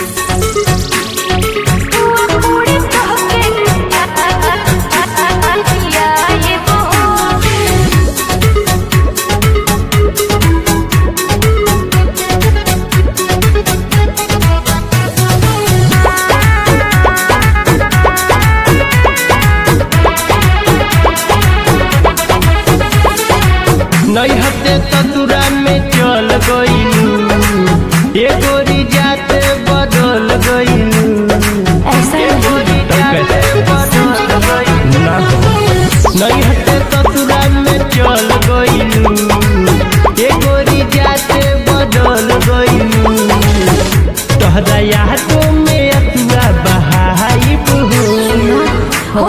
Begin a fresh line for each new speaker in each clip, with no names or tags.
नहीं हते ततुरा में चल गइलू, ये गोरी जाते बदल गइलू, ये गोरी जाते बदल गइलू। नहीं हते ततुरा में चल गइलू, ये गोरी जाते बदल गइलू। तोहरा यादों में अतुआ बहाइब हो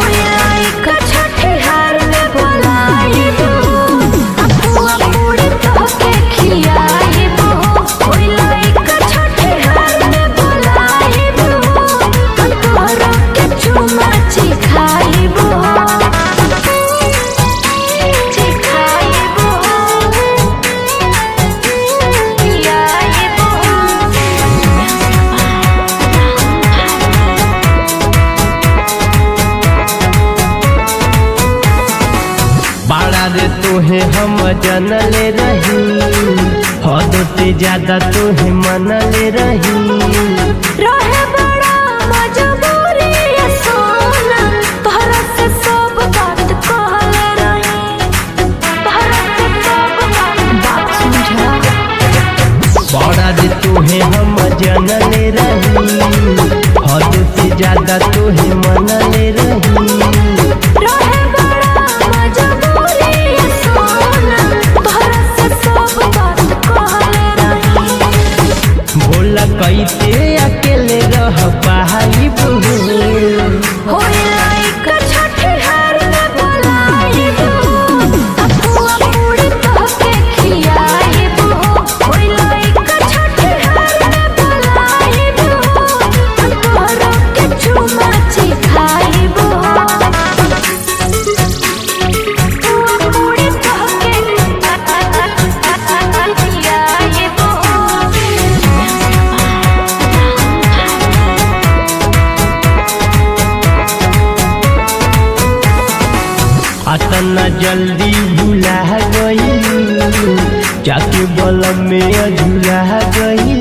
रे तोहे हम जनले रही, हद से ज्यादा तोहे मनले रही।
रहे बड़ा मजबूरी है सोना, तोहरा से सब बात कहले रही, तोहरा से सब बात समझा।
बड़ा रे तोहे हम जनले रही, हद से ज्यादा तोहे मनले रही। कैसे अकेले रह पाइब
हो लाइक छठे हार में बुलाइब, अपुआ पूरी तोहके खियाइब। हो लाइक छठे हार में बुलाइब, तोहरा के चुमा चिखाइब। पूरी तोहके खियाइब।
अतना जल्दी भुला गई, जाके बलम में अझुरा गई।